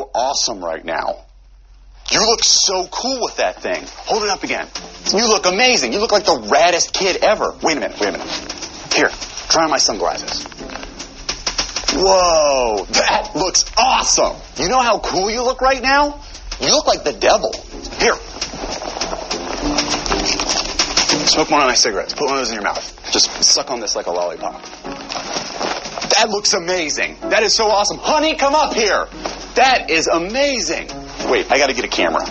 awesome right now. You look so cool with that thing. Hold it up again. You look amazing. You look like the raddest kid ever. Wait a minute. Here, try on my sunglasses. Whoa, that looks awesome. You know how cool you look right now? You look like the devil. Here. Smoke one of my cigarettes. Put one of those in your mouth. Just suck on this like a lollipop. That looks amazing. That is so awesome. Honey, come up here. That is amazing. Wait, I gotta get a camera.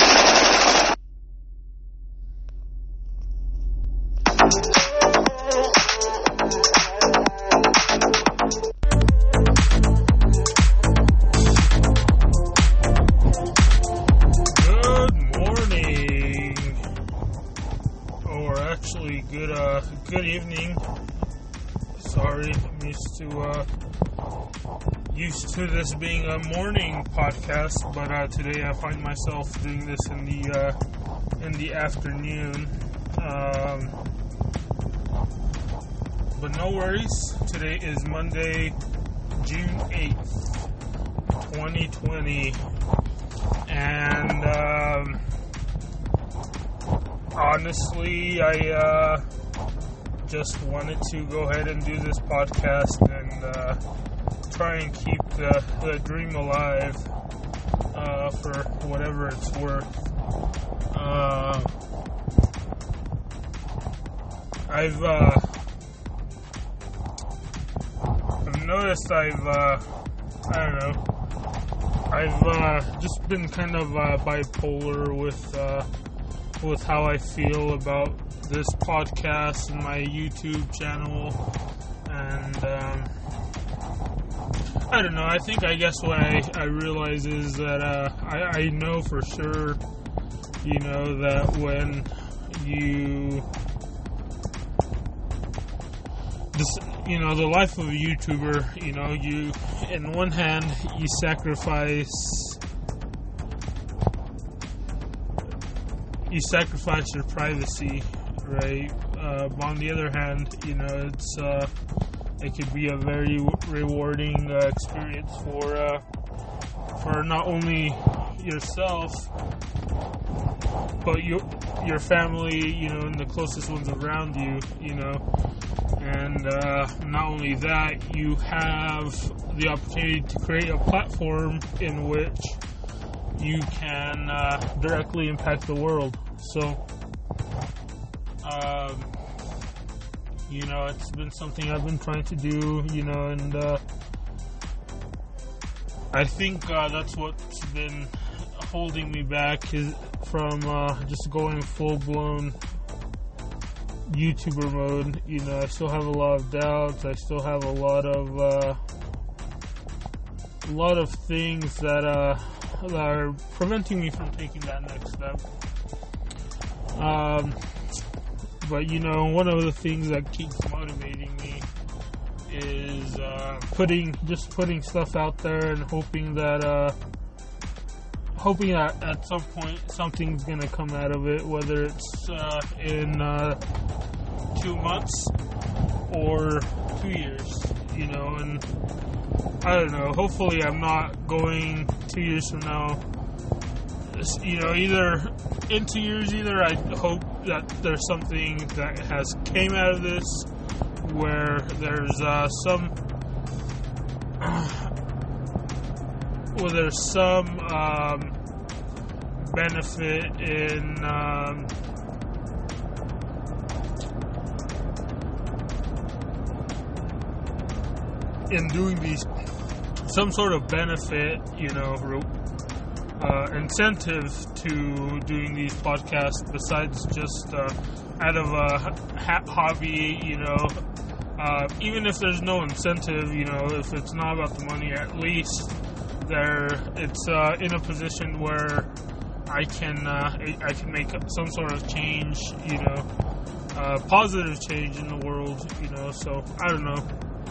Good evening. Sorry, I'm used to this being a morning podcast, but today I find myself doing this in the afternoon. But no worries. Today is Monday, June 8th, 2020, and honestly, I just wanted to go ahead and do this podcast and try and keep the dream alive for whatever it's worth. I've noticed I've just been kind of bipolar with how I feel about this podcast and my YouTube channel, and I don't know. I guess what I realize is that I know for sure, that when you the life of a YouTuber, you, in one hand, you sacrifice your privacy, right? But on the other hand, it could be a very rewarding experience for not only yourself, but your family, and the closest ones around you, and not only that, you have the opportunity to create a platform in which you can directly impact the world. So, it's been something I've been trying to do, and I think that's what's been holding me back is from just going full-blown YouTuber mode. I still have a lot of doubts. I still have a lot of things that are preventing me from taking that next step. But one of the things that keeps motivating me is putting stuff out there and hoping that at some point something's gonna come out of it, whether it's in 2 months or 2 years, and I don't know, hopefully I'm not going 2 years from now, either in 2 years, I hope that there's something that has came out of this, where there's some benefit in doing these, some sort of benefit, incentive to doing these podcasts besides just out of a hobby, even if there's no incentive, if it's not about the money, at least it's in a position where I can make some sort of change, positive change in the world, so I don't know,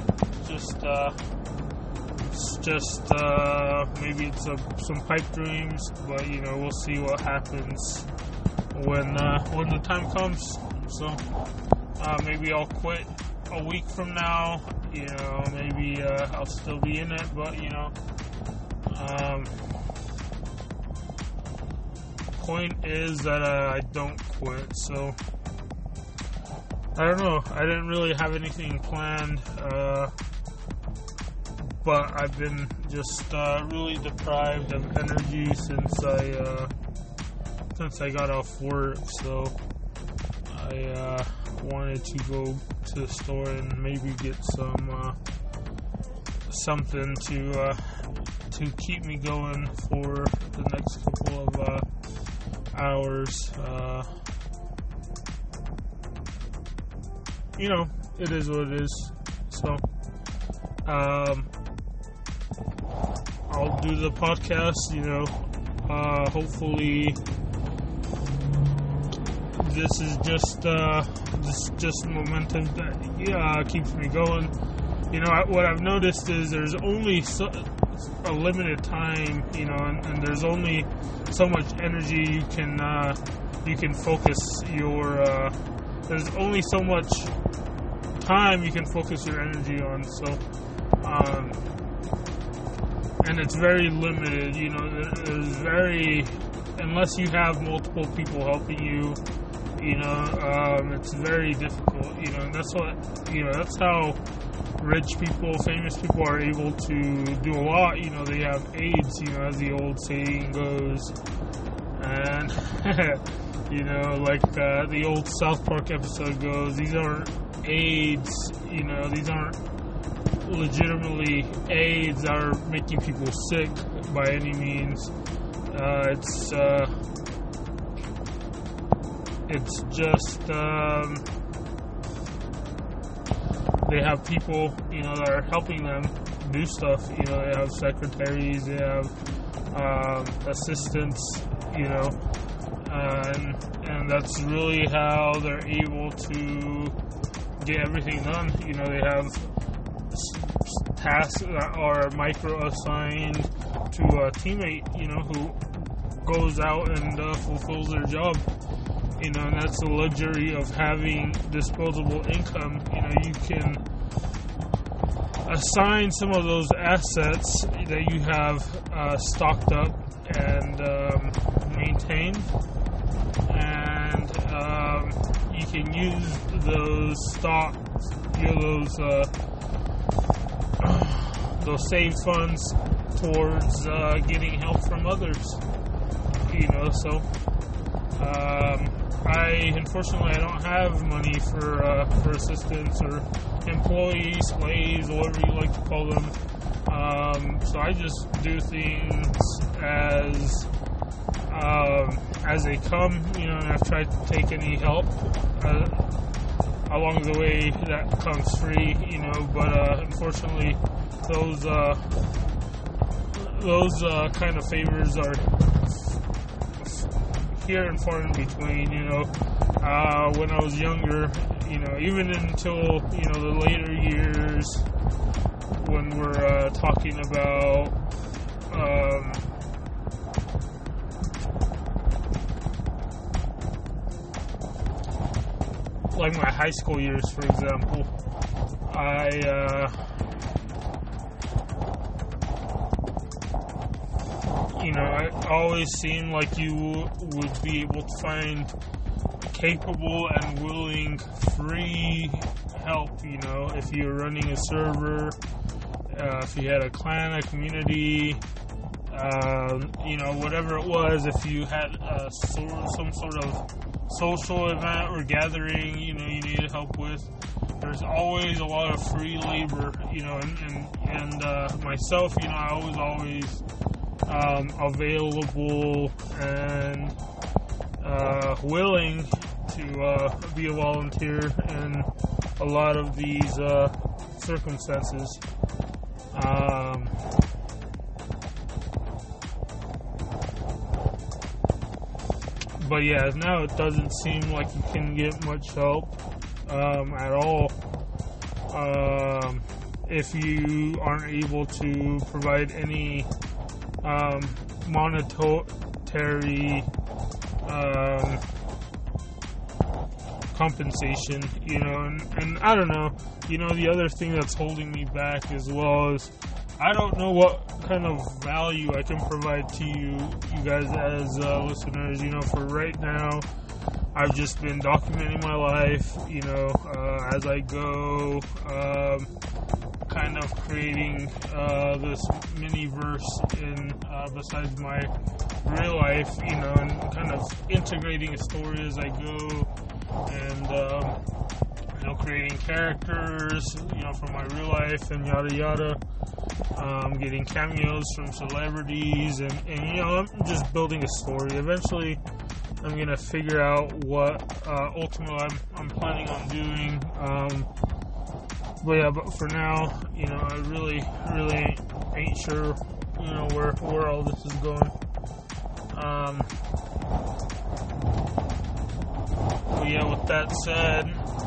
maybe it's some pipe dreams, but we'll see what happens when the time comes. So maybe I'll quit a week from now, maybe I'll still be in it, but point is that I don't quit. So I don't know. I didn't really have anything planned, but I've been just really deprived of energy since I got off work. So I wanted to go to the store and maybe get something to keep me going for the next couple of hours. It is what it is. So I'll do the podcast. Hopefully this is just momentum that keeps me going. What I've noticed is there's only a limited time, and there's only so much energy you can focus your. There's only so much time you can focus your energy on. So, and it's very limited. Unless you have multiple people helping you. It's very difficult. And that's how rich people, famous people are able to do a lot. They have aides, as the old saying goes. And, like the old South Park episode goes, these aren't aids, these aren't legitimately aids that are making people sick by any means. It's just, they have people, that are helping them do stuff. They have secretaries, they have assistants, and that's really how they're able to get everything done. They have tasks that are micro-assigned to a teammate, who goes out and fulfills their job. And that's the luxury of having disposable income. You can assign some of those assets that you have stocked up and maintained, and you can use those stocks, those saved funds towards getting help from others. So. Unfortunately, I don't have money for assistants or employees, slaves, whatever you like to call them. So I just do things as they come, and I've tried to take any help along the way that comes free, but unfortunately, those kind of favors are here and far in between. When I was younger, even until the later years, when we're talking about like my high school years, for example, it always seemed like you would be able to find capable and willing free help, if you're running a server, if you had a clan, a community, whatever it was, if you had some sort of social event or gathering, you needed help with, there's always a lot of free labor, and myself, I was always available and willing to be a volunteer in a lot of these circumstances. But yeah, now it doesn't seem like you can get much help at all if you aren't able to provide any monetary compensation, and I don't know, the other thing that's holding me back as well is I don't know what kind of value I can provide to you guys as listeners. For right now, I've just been documenting my life, as I go, kind of creating this mini verse besides my real life, and kind of integrating a story as I go, and creating characters, from my real life and yada yada. Getting cameos from celebrities, and I'm just building a story. Eventually, I'm gonna figure out what ultimately I'm planning on doing. But for now, I really ain't sure, where all this is going. With that said,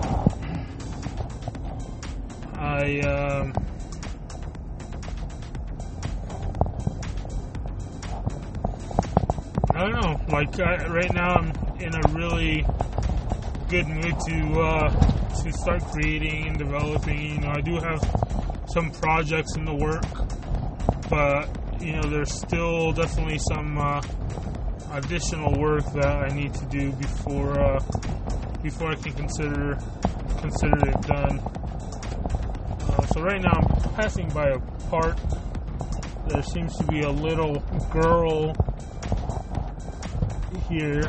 I don't know. Right now, I'm in a really good mood to start creating and developing. I do have some projects in the work, but there's still definitely some additional work that I need to do before I can consider it done. So right now, I'm passing by a park. There seems to be a little girl here.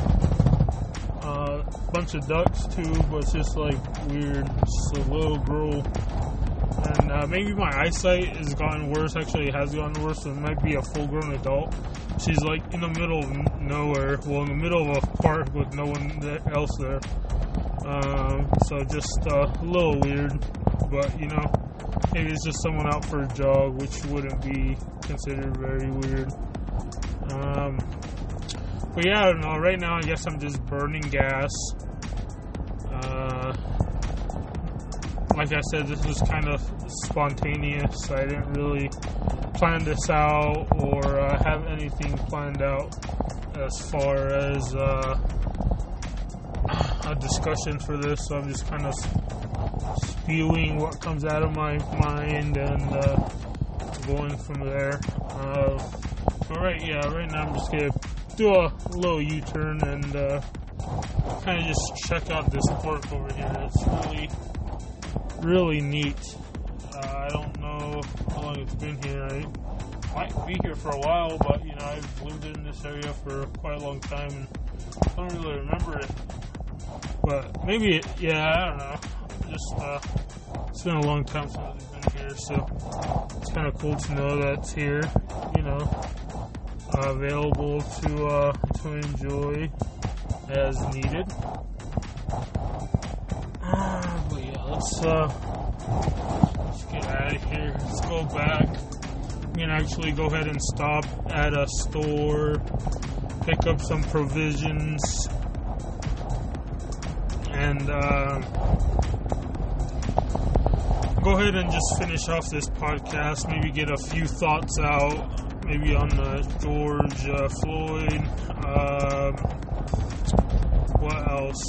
Bunch of ducks too, but it's just weird. Just a little girl, and maybe my eyesight has gotten worse. Actually, it has gotten worse. So it might be a full-grown adult. She's in the middle of nowhere. Well, in the middle of a park with no one else there. So just a little weird, but maybe it's just someone out for a jog, which wouldn't be considered very weird. But I don't know. Right now, I guess I'm just burning gas. Like I said, this was kind of spontaneous. I didn't really plan this out or have anything planned out as far as a discussion for this. So I'm just kind of spewing what comes out of my mind and going from there. But right now I'm just gonna do a little U-turn and kind of just check out this park over here. It's really neat. I don't know how long it's been here. I might be here for a while, but I've lived in this area for quite a long time and I don't really remember it. But maybe I don't know. Just it's been a long time since I've been here, so it's kind of cool to know that it's here. Available to enjoy as needed. But let's get out of here. Let's go back. We can actually go ahead and stop at a store, pick up some provisions, and go ahead and just finish off this podcast. Maybe get a few thoughts out. Maybe on George Floyd. What else?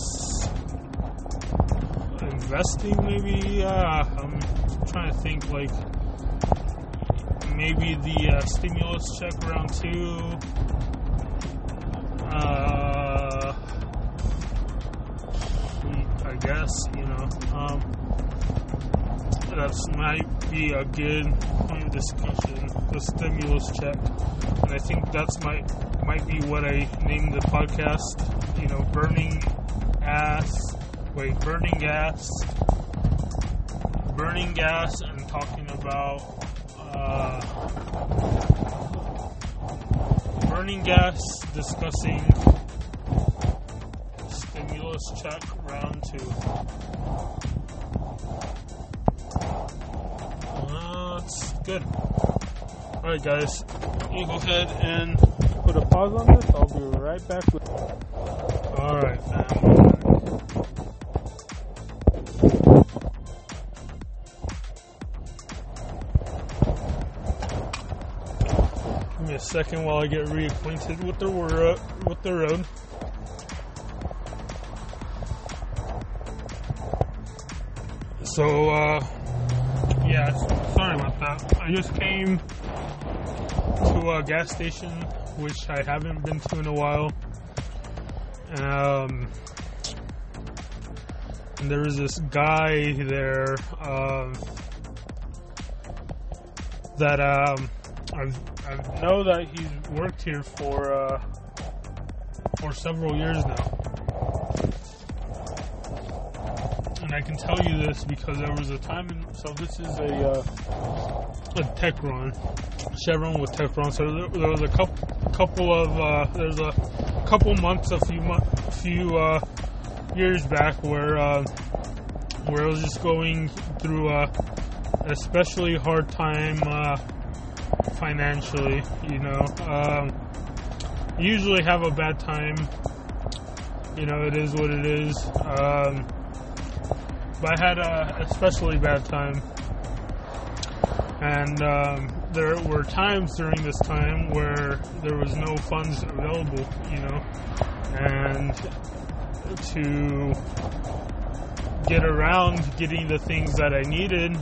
Investing, maybe? I'm trying to think, maybe the stimulus check round 2. I guess, that might be a good point of discussion, the stimulus check. And I think that's might be what I named the podcast, burning gas and talking about burning gas, discussing stimulus check round 2. That's good. Alright guys, you go ahead and put a pause on this. I'll be right back with you. Alright fam. Give me a second while I get reacquainted with the road. So, yeah, sorry about that. I just came to a gas station, which I haven't been to in a while. And there was this guy there that I know that he's worked here for several years now. And I can tell you this because there was a time so this is a Techron, Chevron with Techron. So there was a couple months, a few years back where I was just going through a especially hard time financially. Usually have a bad time. It is what it is. But I had a especially bad time. And there were times during this time where there was no funds available, and to get around getting the things that I needed,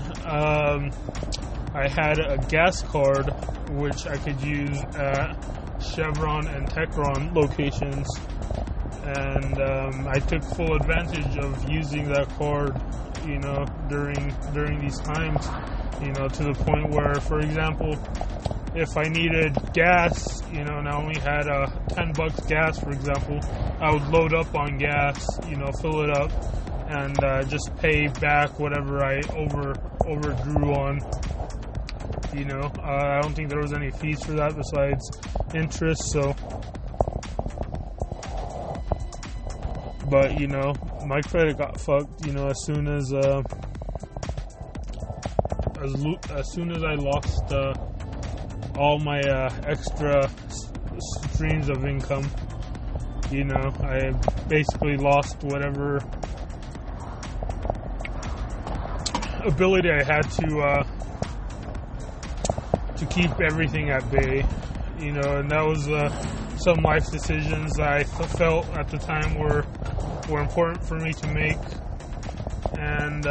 I had a gas card which I could use at Chevron and Techron locations, and I took full advantage of using that card, during these times, to the point where, for example, if I needed gas, and I only had $10 gas, for example, I would load up on gas, fill it up, and just pay back whatever I overdrew on. I don't think there was any fees for that besides interest. So, but my credit got fucked. As soon as I lost all my extra streams of income, I basically lost whatever ability I had to keep everything at bay, and that was some life decisions that I felt at the time were important for me to make, and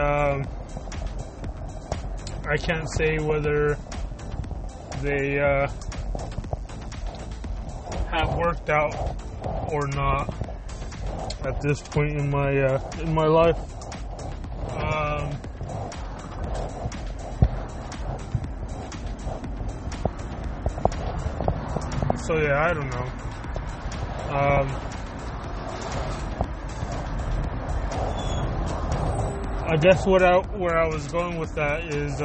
I can't say whether they have worked out or not at this point in my life. So yeah, I don't know. I guess where I was going with that is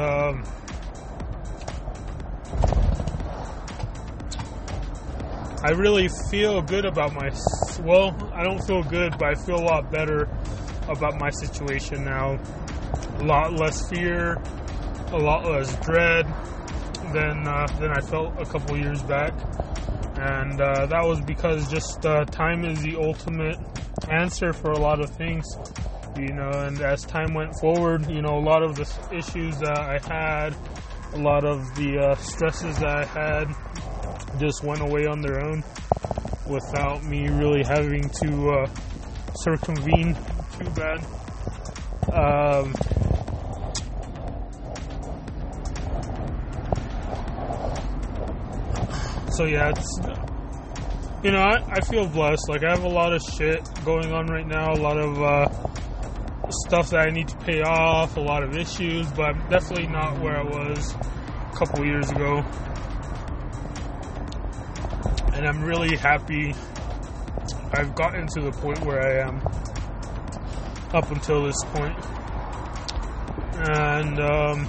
I really feel good about I don't feel good, but I feel a lot better about my situation now. A lot less fear, a lot less dread than I felt a couple years back. And that was because just time is the ultimate answer for a lot of things, and as time went forward, a lot of the issues that I had, a lot of the stresses that I had just went away on their own without me really having to circumvene too bad. So yeah, it's, I feel blessed. Like, I have a lot of shit going on right now, a lot of stuff that I need to pay off, a lot of issues, but I'm definitely not where I was a couple years ago. And I'm really happy I've gotten to the point where I am up until this point. And,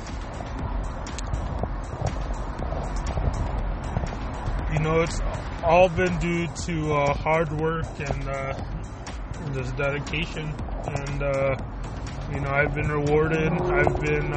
it's all been due to hard work and just dedication. And, I've been rewarded. I've been,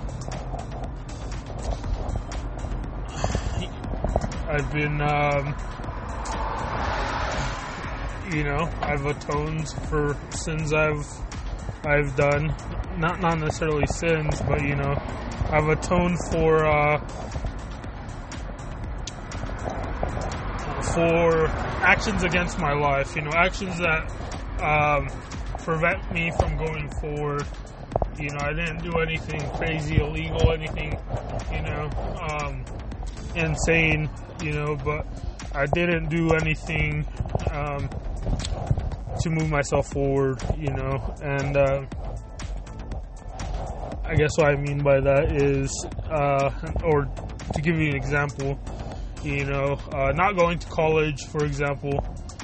I've atoned for sins I've done. Not necessarily sins, but, I've atoned for actions against my life, actions that prevent me from going forward, You know, I didn't do anything crazy, illegal, anything, you know, insane, you know, but I didn't do anything to move myself forward, you know, and I guess what I mean by that is, or to give you an example, you know, not going to college, for example,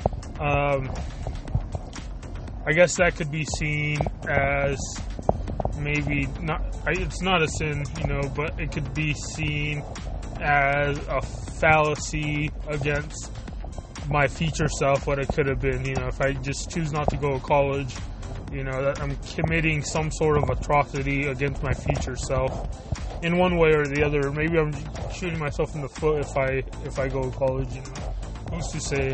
I guess that could be seen as maybe not, it's not a sin, you know, but it could be seen as a fallacy against my future self, what it could have been, you know, if I just choose not to go to college, you know, that I'm committing some sort of atrocity against my future self in one way or the other. Maybe I'm shooting myself in the foot if I go to college, you know, who's to say.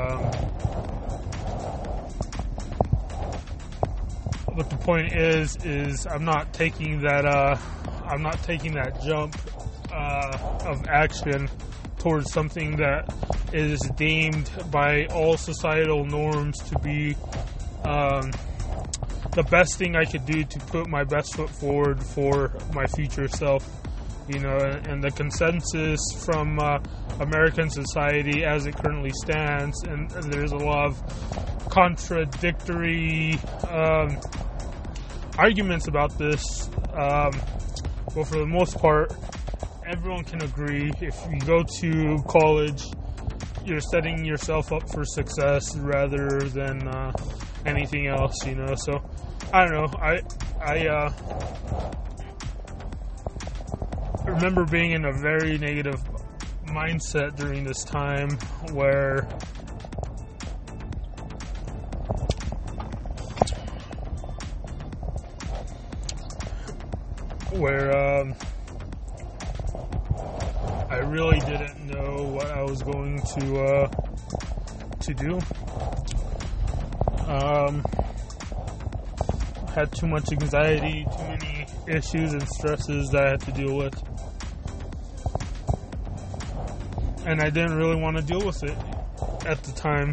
But the point is I'm not taking that jump of action towards something that is deemed by all societal norms to be the best thing I could do to put my best foot forward for my future self, you know, and the consensus from American society as it currently stands, and there's a lot of contradictory arguments about this, but for the most part, everyone can agree if you go to college, you're setting yourself up for success rather than anything else, you know. So I don't know, I remember being in a very negative mindset during this time where I really didn't know what I was going to do. Had too much anxiety, too many issues and stresses that I had to deal with, and I didn't really want to deal with it at the time.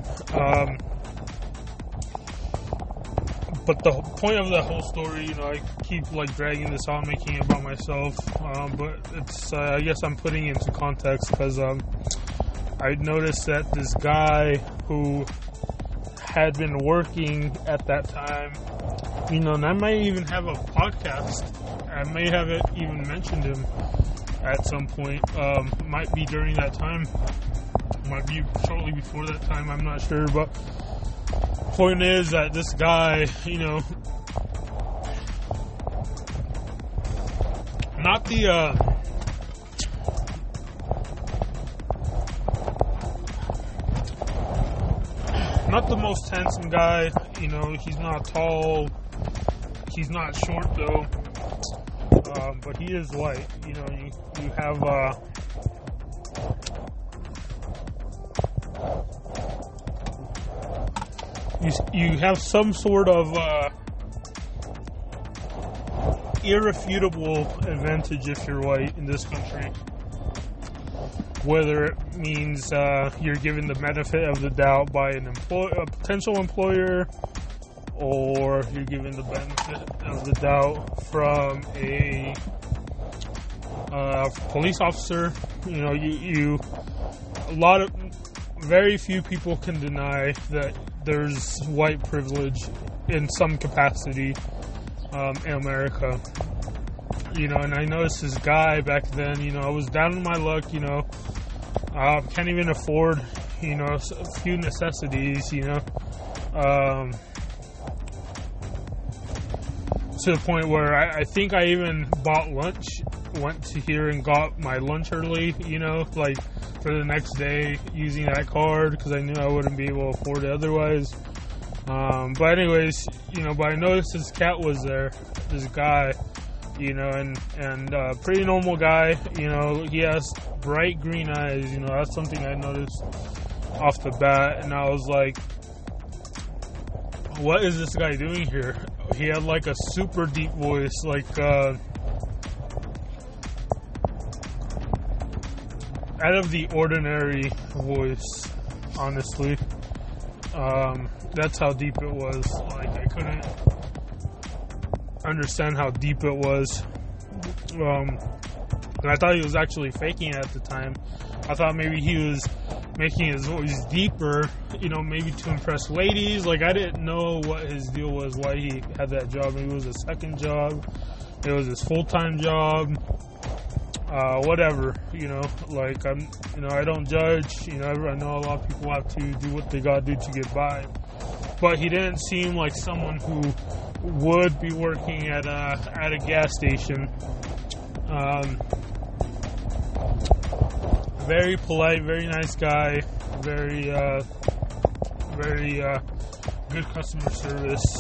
But the point of the whole story, you know, I keep like dragging this on, making it about myself, but it's I guess I'm putting it into context because I noticed that this guy who had been working at that time, you know, and I might even have a podcast, I may have it even mentioned him at some point, might be during that time, might be shortly before that time, I'm not sure, but point is that this guy, you know, not the most handsome guy, you know, he's not tall, he's not short though, but he is white, you know, you have, you have some sort of irrefutable advantage if you're white in this country. Whether it means you're given the benefit of the doubt by a potential employer, or you're given the benefit of the doubt from a police officer. You know, very few people can deny that there's white privilege in some capacity in America. You know, and I noticed this guy back then, you know, I was down on my luck, you know, can't even afford, you know, a few necessities, you know, to the point where I think I even bought lunch, went to here and got my lunch early, you know, like for the next day using that card because I knew I wouldn't be able to afford it otherwise. But anyways, you know, but I noticed this cat was there, this guy, you know, and pretty normal guy, you know, he has bright green eyes, you know, that's something I noticed off the bat, and I was like, what is this guy doing here? He had like a super deep voice, like, out of the ordinary voice, honestly. That's how deep it was. Like, understand how deep it was. And I thought he was actually faking it at the time. I thought maybe he was making his voice deeper, maybe to impress ladies. Like, I didn't know what his deal was, why he had that job. Maybe it was a second job. It was his full-time job. Whatever, like, I don't judge. I know a lot of people have to do what they gotta do to get by. But he didn't seem like someone who would be working at a gas station. Very polite, very nice guy, very good customer service.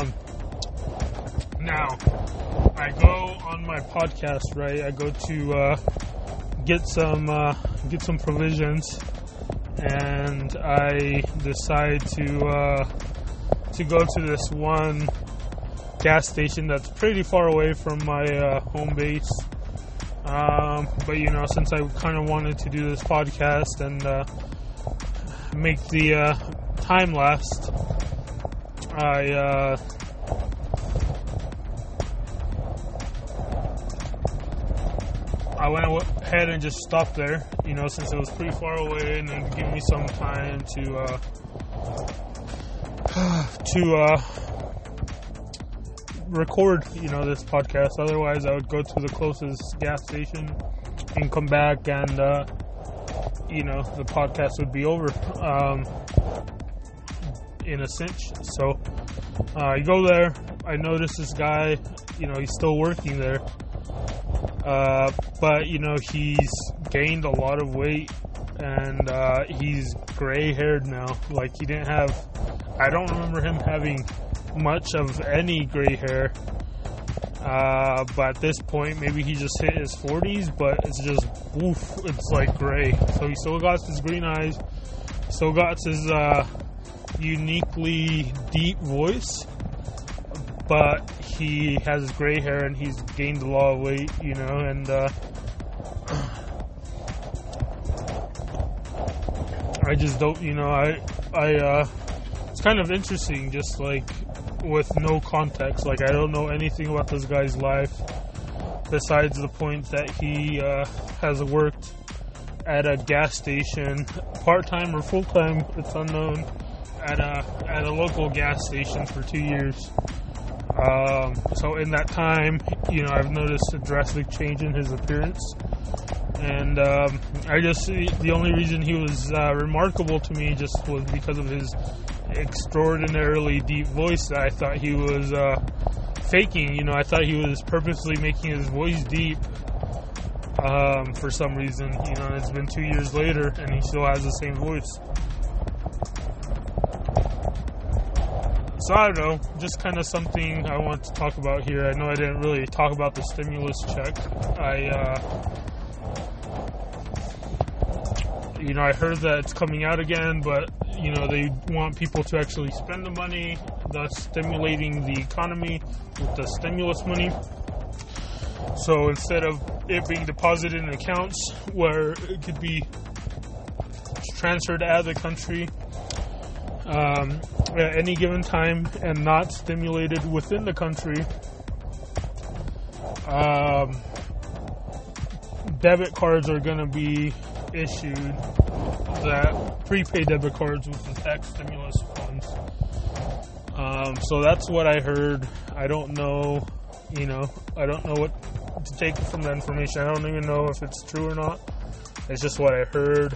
Now, I go on my podcast, right? I go to get some provisions, and I decide to go to this one gas station that's pretty far away from my home base. But since I kind of wanted to do this podcast and make the time last, I went ahead and just stopped there, since it was pretty far away, and then give me some time to record, this podcast. Otherwise, I would go to the closest gas station and come back, and the podcast would be over in a cinch. So I go there. I notice this guy, he's still working there, but he's gained a lot of weight, and he's gray-haired now. Like, I don't remember him having much of any gray hair, but at this point maybe he just hit his 40s, but it's just it's like gray. So he still got his green eyes, still got his uniquely deep voice, but he has gray hair and he's gained a lot of weight, and I just don't, it's kind of interesting, just like with no context. Like, I don't know anything about this guy's life besides the point that he has worked at a gas station, part-time or full-time, it's unknown, at a local gas station for 2 years. So in that time, I've noticed a drastic change in his appearance, and the only reason he was remarkable to me just was because of his extraordinarily deep voice that I thought he was faking. I thought he was purposely making his voice deep for some reason. And it's been 2 years later and he still has the same voice. So I don't know, just kind of something I want to talk about here. I know I didn't really talk about the stimulus check. I heard that it's coming out again, but they want people to actually spend the money, thus stimulating the economy with the stimulus money. So instead of it being deposited in accounts where it could be transferred out of the country at any given time and not stimulated within the country, debit cards are going to be issued, that prepaid debit cards with the tax stimulus funds. So that's what I heard. I don't know, I don't know what to take from that information. I don't even know if it's true or not. It's just what I heard.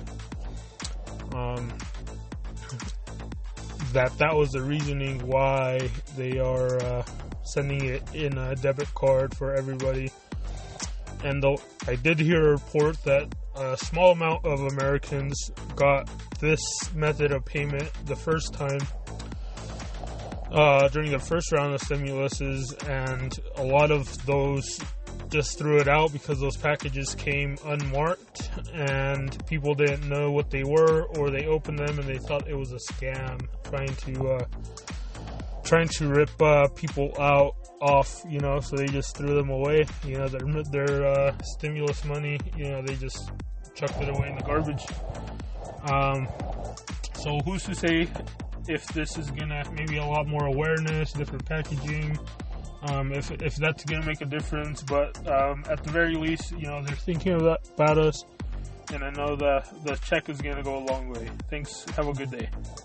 That was the reasoning why they are sending it in a debit card for everybody. And though I did hear a report that a small amount of Americans got this method of payment the first time during the first round of stimuluses, and a lot of those just threw it out because those packages came unmarked and people didn't know what they were, or they opened them and they thought it was a scam trying to rip people off, so they just threw them away. Their stimulus money, they just chucked it away in the garbage. So who's to say if this is gonna maybe a lot more awareness, different packaging, if that's going to make a difference. But at the very least, they're thinking about us, and I know that the check is going to go a long way. Thanks. Have a good day.